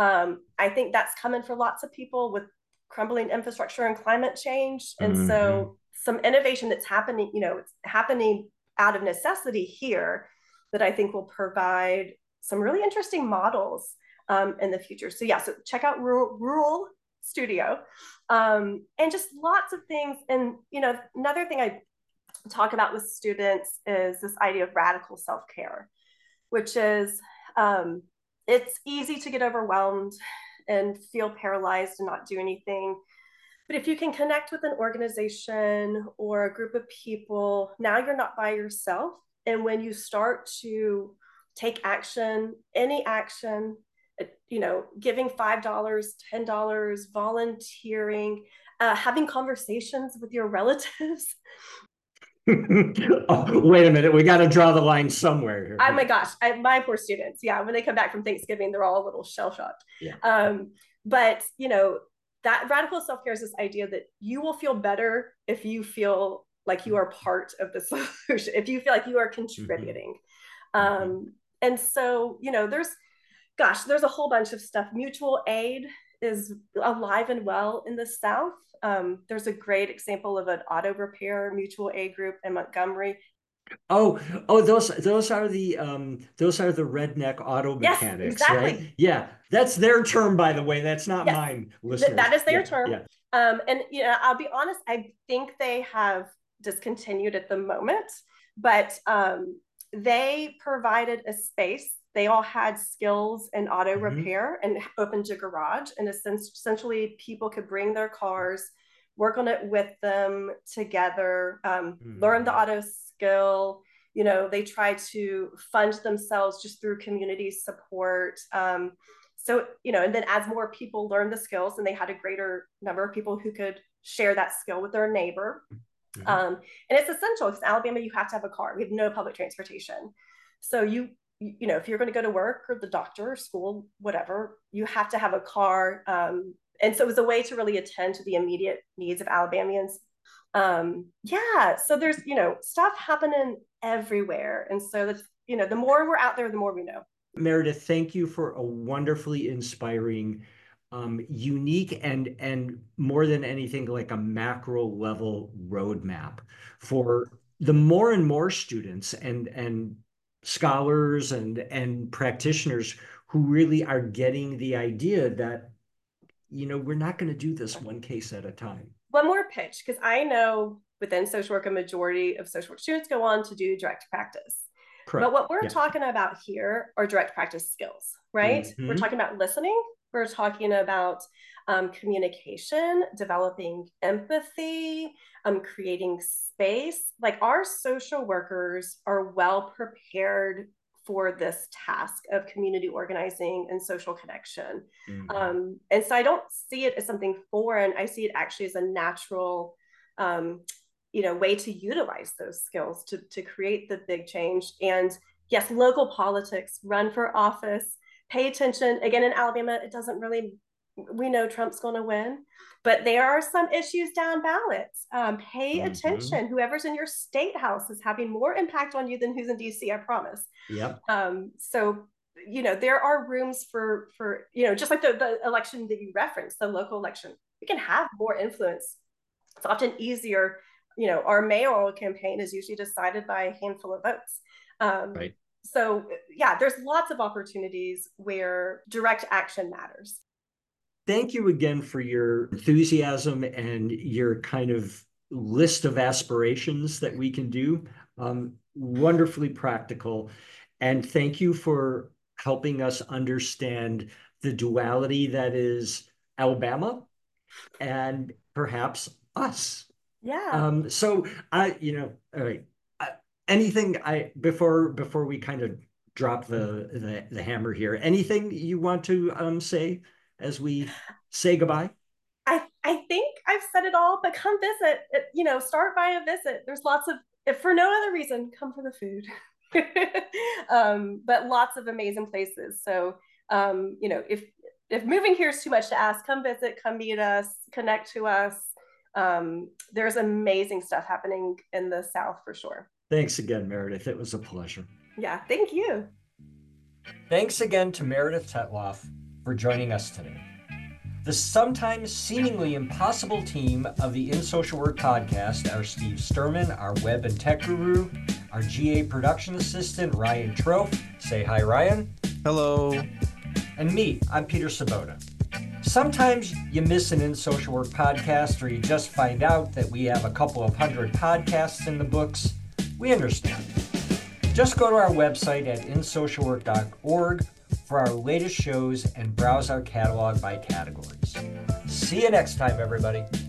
I think that's coming for lots of people with crumbling infrastructure and climate change. And so some innovation that's happening, it's happening out of necessity here that I think will provide some really interesting models in the future. So yeah, so check out Rural Studio, and just lots of things. And another thing I talk about with students is this idea of radical self-care, which is it's easy to get overwhelmed and feel paralyzed and not do anything. But if you can connect with an organization or a group of people, now you're not by yourself. And when you start to take action, any action, giving $5, $10, volunteering, having conversations with your relatives. Oh, wait a minute. We got to draw the line somewhere here. Oh my gosh, my poor students. Yeah, when they come back from Thanksgiving, they're all a little shell-shocked. Yeah. But that radical self-care is this idea that you will feel better if you feel like you are part of the solution, if you feel like you are contributing. And so, there's a whole bunch of stuff. Mutual aid is alive and well in the South. There's a great example of an auto repair mutual aid group in Montgomery. Oh, those are the redneck auto mechanics, yes, exactly. Right? Yeah, that's their term, by the way. That's not mine, listeners. That is their term. Yeah. And I'll be honest, I think they have discontinued at the moment, but they provided a space. They all had skills in auto repair and opened a garage. And essentially people could bring their cars, work on it with them together, learn the auto skill. They try to fund themselves just through community support. So, and then as more people learned the skills, and they had a greater number of people who could share that skill with their neighbor. And it's essential because in Alabama, you have to have a car. We have no public transportation. So if you're going to go to work or the doctor or school, whatever, you have to have a car. And so it was a way to really attend to the immediate needs of Alabamians. So there's, stuff happening everywhere. And so that's, the more we're out there, the more we know. Meredith, thank you for a wonderfully inspiring, unique and more than anything, like a macro level roadmap for the more and more students and scholars and practitioners who really are getting the idea that, we're not going to do this one case at a time. One more pitch, because I know within social work, a majority of social work students go on to do direct practice. Correct. But what we're talking about here are direct practice skills, right? We're talking about listening, We're talking about communication, developing empathy, creating space. Like our social workers are well prepared for this task of community organizing and social connection. And so I don't see it as something foreign. I see it actually as a natural way to utilize those skills to create the big change. And yes, local politics, run for office, pay attention. Again, in Alabama, it doesn't really, we know Trump's going to win, but there are some issues down ballots. Pay attention. Whoever's in your state house is having more impact on you than who's in DC, I promise. Yep. So, there are rooms for just like the election that you referenced, the local election, we can have more influence. It's often easier. Our mayoral campaign is usually decided by a handful of votes. Right. So yeah, there's lots of opportunities where direct action matters. Thank you again for your enthusiasm and your kind of list of aspirations that we can do. Wonderfully practical. And thank you for helping us understand the duality that is Alabama and perhaps us. Yeah. So all right. Anything before we kind of drop the hammer here, anything you want to say as we say goodbye? I think I've said it all, but come visit. Start by a visit. There's lots of, if for no other reason, come for the food. But lots of amazing places. So if moving here is too much to ask, come visit, come meet us, connect to us. There's amazing stuff happening in the South for sure. Thanks again, Meredith. It was a pleasure. Yeah, thank you. Thanks again to Meredith Tetloff for joining us today. The sometimes seemingly impossible team of the In Social Work podcast are Steve Sturman, our web and tech guru, our GA production assistant, Ryan Trofe. Say hi, Ryan. Hello. And me, I'm Peter Sabota. Sometimes you miss an In Social Work podcast, or you just find out that we have a couple of hundred podcasts in the books. We understand. Just go to our website at insocialwork.org for our latest shows and browse our catalog by categories. See you next time, everybody.